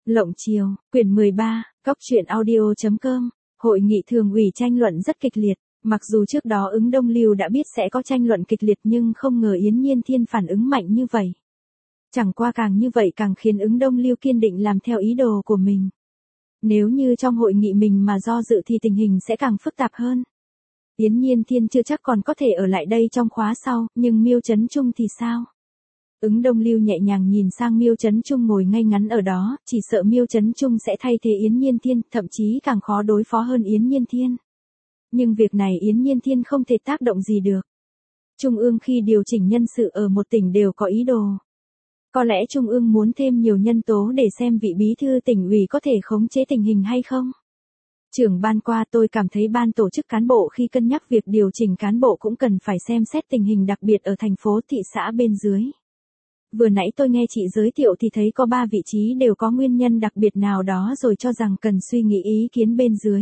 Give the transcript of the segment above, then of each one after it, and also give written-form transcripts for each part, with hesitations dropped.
Lộng Chiều, quyển 13, Cóc truyện audio.com. Hội nghị thường ủy tranh luận rất kịch liệt, mặc dù trước đó Ứng Đông Lưu đã biết sẽ có tranh luận kịch liệt nhưng không ngờ Yến Nhiên Thiên phản ứng mạnh như vậy. Chẳng qua càng như vậy càng khiến Ứng Đông Lưu kiên định làm theo ý đồ của mình. Nếu như trong hội nghị mình mà do dự thì tình hình sẽ càng phức tạp hơn. Yến Nhiên Thiên chưa chắc còn có thể ở lại đây trong khóa sau, nhưng Miêu Chấn Trung thì sao? Ứng Đông Lưu nhẹ nhàng nhìn sang Miêu Chấn Trung ngồi ngay ngắn ở đó, chỉ sợ Miêu Chấn Trung sẽ thay thế Yến Nhiên Thiên, thậm chí càng khó đối phó hơn Yến Nhiên Thiên. Nhưng việc này Yến Nhiên Thiên không thể tác động gì được. Trung ương khi điều chỉnh nhân sự ở một tỉnh đều có ý đồ. Có lẽ Trung ương muốn thêm nhiều nhân tố để xem vị bí thư tỉnh ủy có thể khống chế tình hình hay không. Trưởng ban qua tôi cảm thấy ban tổ chức cán bộ khi cân nhắc việc điều chỉnh cán bộ cũng cần phải xem xét tình hình đặc biệt ở thành phố thị xã bên dưới. Vừa nãy tôi nghe chị giới thiệu thì thấy có 3 vị trí đều có nguyên nhân đặc biệt nào đó rồi cho rằng cần suy nghĩ ý kiến bên dưới.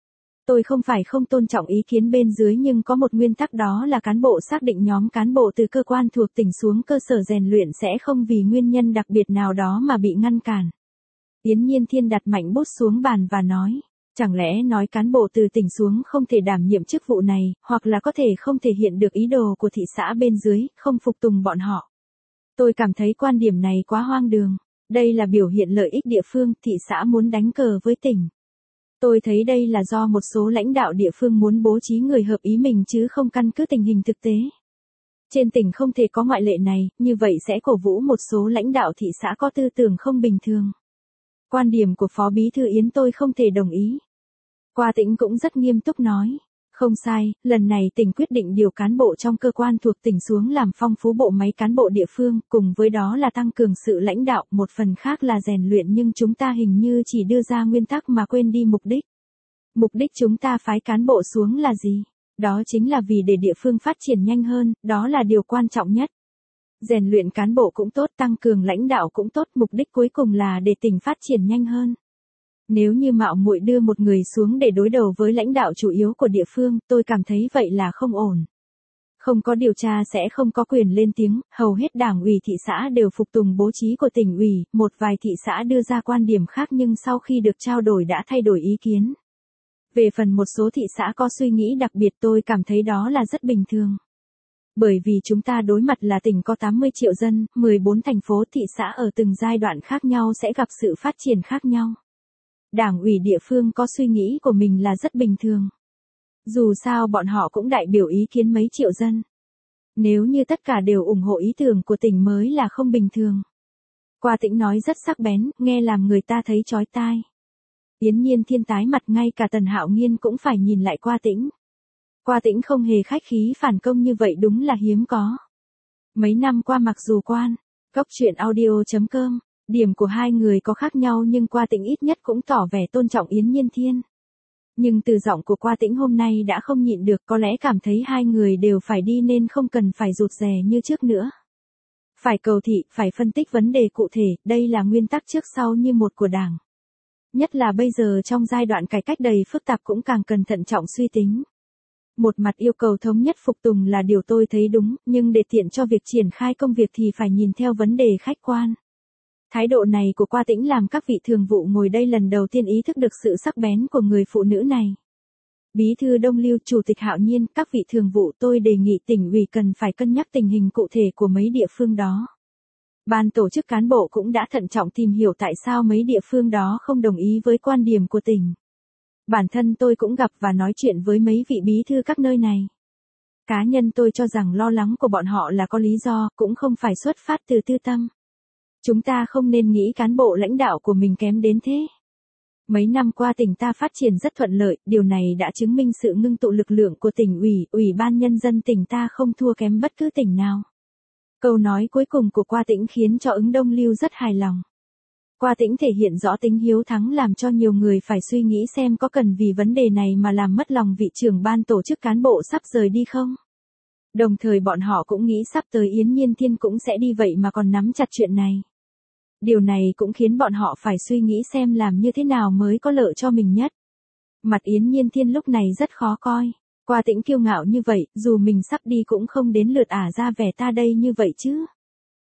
Tôi không phải không tôn trọng ý kiến bên dưới nhưng có một nguyên tắc đó là cán bộ xác định nhóm cán bộ từ cơ quan thuộc tỉnh xuống cơ sở rèn luyện sẽ không vì nguyên nhân đặc biệt nào đó mà bị ngăn cản. Yến Nhiên Thiên đặt mạnh bút xuống bàn và nói, chẳng lẽ nói cán bộ từ tỉnh xuống không thể đảm nhiệm chức vụ này, hoặc là có thể không thể hiện được ý đồ của thị xã bên dưới, không phục tùng bọn họ. Tôi cảm thấy quan điểm này quá hoang đường. Đây là biểu hiện lợi ích địa phương, thị xã muốn đánh cờ với tỉnh. Tôi thấy đây là do một số lãnh đạo địa phương muốn bố trí người hợp ý mình chứ không căn cứ tình hình thực tế. Trên tỉnh không thể có ngoại lệ này, như vậy sẽ cổ vũ một số lãnh đạo thị xã có tư tưởng không bình thường. Quan điểm của Phó Bí thư Yến tôi không thể đồng ý. Qua Tĩnh cũng rất nghiêm túc nói. Không sai, lần này tỉnh quyết định điều cán bộ trong cơ quan thuộc tỉnh xuống làm phong phú bộ máy cán bộ địa phương, cùng với đó là tăng cường sự lãnh đạo, một phần khác là rèn luyện nhưng chúng ta hình như chỉ đưa ra nguyên tắc mà quên đi mục đích. Mục đích chúng ta phái cán bộ xuống là gì? Đó chính là vì để địa phương phát triển nhanh hơn, đó là điều quan trọng nhất. Rèn luyện cán bộ cũng tốt, tăng cường lãnh đạo cũng tốt, mục đích cuối cùng là để tỉnh phát triển nhanh hơn. Nếu như mạo muội đưa một người xuống để đối đầu với lãnh đạo chủ yếu của địa phương, tôi cảm thấy vậy là không ổn. Không có điều tra sẽ không có quyền lên tiếng, hầu hết đảng ủy thị xã đều phục tùng bố trí của tỉnh ủy, một vài thị xã đưa ra quan điểm khác nhưng sau khi được trao đổi đã thay đổi ý kiến. Về phần một số thị xã có suy nghĩ đặc biệt tôi cảm thấy đó là rất bình thường. Bởi vì chúng ta đối mặt là tỉnh có 80 triệu dân, 14 thành phố thị xã ở từng giai đoạn khác nhau sẽ gặp sự phát triển khác nhau. Đảng ủy địa phương có suy nghĩ của mình là rất bình thường. Dù sao bọn họ cũng đại biểu ý kiến mấy triệu dân. Nếu như tất cả đều ủng hộ ý tưởng của tỉnh mới là không bình thường. Qua Tĩnh nói rất sắc bén, nghe làm người ta thấy chói tai. Yến Nhiên Thiên tái mặt, ngay cả Tần Hạo Nghiên cũng phải nhìn lại Qua Tĩnh. Qua Tĩnh không hề khách khí phản công như vậy đúng là hiếm có. Mấy năm qua mặc dù quan, Cóc truyện audio.com, điểm của hai người có khác nhau nhưng Qua Tĩnh ít nhất cũng tỏ vẻ tôn trọng Yến Nhiên Thiên. Nhưng từ giọng của Qua Tĩnh hôm nay đã không nhịn được, có lẽ cảm thấy hai người đều phải đi nên không cần phải rụt rè như trước nữa. Phải cầu thị, phải phân tích vấn đề cụ thể, đây là nguyên tắc trước sau như một của Đảng. Nhất là bây giờ trong giai đoạn cải cách đầy phức tạp cũng càng cần thận trọng suy tính. Một mặt yêu cầu thống nhất phục tùng là điều tôi thấy đúng, nhưng để tiện cho việc triển khai công việc thì phải nhìn theo vấn đề khách quan. Thái độ này của Qua Tĩnh làm các vị thường vụ ngồi đây lần đầu tiên ý thức được sự sắc bén của người phụ nữ này. Bí thư Đông Lưu, Chủ tịch Hạo Nhiên, các vị thường vụ, tôi đề nghị tỉnh ủy cần phải cân nhắc tình hình cụ thể của mấy địa phương đó. Ban tổ chức cán bộ cũng đã thận trọng tìm hiểu tại sao mấy địa phương đó không đồng ý với quan điểm của tỉnh. Bản thân tôi cũng gặp và nói chuyện với mấy vị bí thư các nơi này. Cá nhân tôi cho rằng lo lắng của bọn họ là có lý do, cũng không phải xuất phát từ tư tâm. Chúng ta không nên nghĩ cán bộ lãnh đạo của mình kém đến thế. Mấy năm qua tỉnh ta phát triển rất thuận lợi, điều này đã chứng minh sự ngưng tụ lực lượng của tỉnh ủy, ủy ban nhân dân tỉnh ta không thua kém bất cứ tỉnh nào. Câu nói cuối cùng của Qua Tĩnh khiến cho Ứng Đông Lưu rất hài lòng. Qua Tĩnh thể hiện rõ tính hiếu thắng làm cho nhiều người phải suy nghĩ xem có cần vì vấn đề này mà làm mất lòng vị trưởng ban tổ chức cán bộ sắp rời đi không. Đồng thời bọn họ cũng nghĩ sắp tới Yến Nhiên Thiên cũng sẽ đi vậy mà còn nắm chặt chuyện này. Điều này cũng khiến bọn họ phải suy nghĩ xem làm như thế nào mới có lợi cho mình nhất. Mặt Yến Nhiên Thiên lúc này rất khó coi. Qua Tĩnh kiêu ngạo như vậy, dù mình sắp đi cũng không đến lượt ả ra vẻ ta đây như vậy chứ.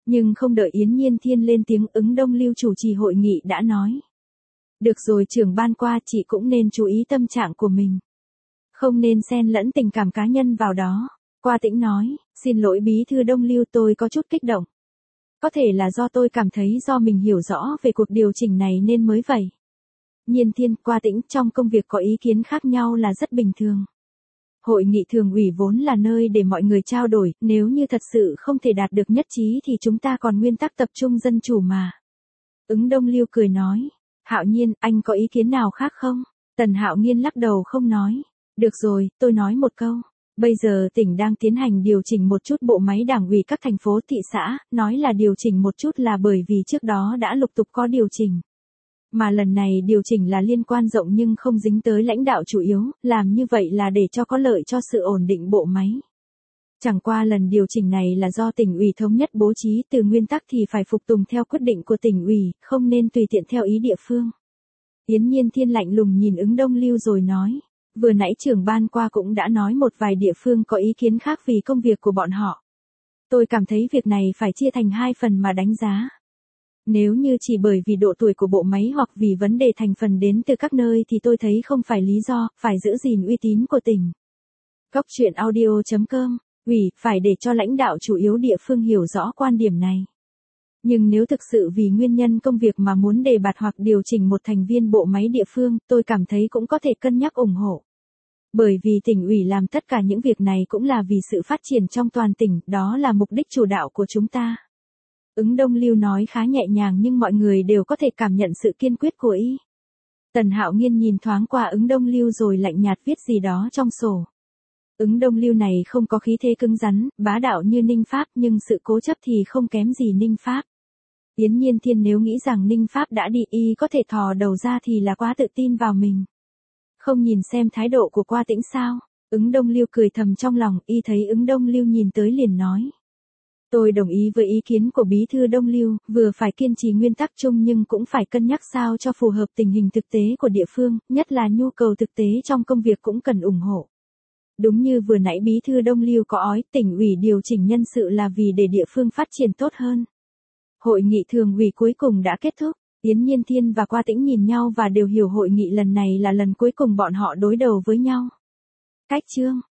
Nhưng không đợi Yến Nhiên Thiên lên tiếng, Ứng Đông Lưu chủ trì hội nghị đã nói. Được rồi trưởng ban Qua, chị cũng nên chú ý tâm trạng của mình. Không nên xen lẫn tình cảm cá nhân vào đó. Qua Tĩnh nói, xin lỗi bí thư Đông Lưu, tôi có chút kích động. Có thể là do tôi cảm thấy do mình hiểu rõ về cuộc điều chỉnh này nên mới vậy. Nhiên Thiên, Qua Tĩnh, trong công việc có ý kiến khác nhau là rất bình thường. Hội nghị thường ủy vốn là nơi để mọi người trao đổi, nếu như thật sự không thể đạt được nhất trí thì chúng ta còn nguyên tắc tập trung dân chủ mà. Ứng Đông Lưu cười nói, Hạo Nhiên, anh có ý kiến nào khác không? Tần Hạo Nhiên lắc đầu không nói. Được rồi, tôi nói một câu. Bây giờ tỉnh đang tiến hành điều chỉnh một chút bộ máy đảng ủy các thành phố thị xã, nói là điều chỉnh một chút là bởi vì trước đó đã lục tục có điều chỉnh. Mà lần này điều chỉnh là liên quan rộng nhưng không dính tới lãnh đạo chủ yếu, làm như vậy là để cho có lợi cho sự ổn định bộ máy. Chẳng qua lần điều chỉnh này là do tỉnh ủy thống nhất bố trí, từ nguyên tắc thì phải phục tùng theo quyết định của tỉnh ủy, không nên tùy tiện theo ý địa phương. Yến Nhiên Thiên lạnh lùng nhìn Ứng Đông Lưu rồi nói, vừa nãy trưởng ban Qua cũng đã nói một vài địa phương có ý kiến khác vì công việc của bọn họ. Tôi cảm thấy việc này phải chia thành hai phần mà đánh giá. Nếu như chỉ bởi vì độ tuổi của bộ máy hoặc vì vấn đề thành phần đến từ các nơi thì tôi thấy không phải lý do, phải giữ gìn uy tín của tỉnh. Cóc truyện audio.com, ủy, phải để cho lãnh đạo chủ yếu địa phương hiểu rõ quan điểm này. Nhưng nếu thực sự vì nguyên nhân công việc mà muốn đề bạt hoặc điều chỉnh một thành viên bộ máy địa phương, tôi cảm thấy cũng có thể cân nhắc ủng hộ. Bởi vì tỉnh ủy làm tất cả những việc này cũng là vì sự phát triển trong toàn tỉnh, đó là mục đích chủ đạo của chúng ta. Ứng Đông Lưu nói khá nhẹ nhàng nhưng mọi người đều có thể cảm nhận sự kiên quyết của y. Tần Hạo Nhiên nhìn thoáng qua Ứng Đông Lưu rồi lạnh nhạt viết gì đó trong sổ. Ứng Đông Lưu này không có khí thế cứng rắn, bá đạo như Ninh Pháp nhưng sự cố chấp thì không kém gì Ninh Pháp. Yến Nhiên Thiên nếu nghĩ rằng Ninh Pháp đã đi y có thể thò đầu ra thì là quá tự tin vào mình. Không nhìn xem thái độ của Qua Tĩnh sao? Ứng Đông Lưu cười thầm trong lòng, y thấy Ứng Đông Lưu nhìn tới liền nói. Tôi đồng ý với ý kiến của bí thư Đông Lưu, vừa phải kiên trì nguyên tắc chung nhưng cũng phải cân nhắc sao cho phù hợp tình hình thực tế của địa phương, nhất là nhu cầu thực tế trong công việc cũng cần ủng hộ. Đúng như vừa nãy bí thư Đông Lưu có nói, tỉnh ủy điều chỉnh nhân sự là vì để địa phương phát triển tốt hơn. Hội nghị thường ủy cuối cùng đã kết thúc, Yến Nhiên Thiên và Qua Tĩnh nhìn nhau và đều hiểu hội nghị lần này là lần cuối cùng bọn họ đối đầu với nhau. Cách chương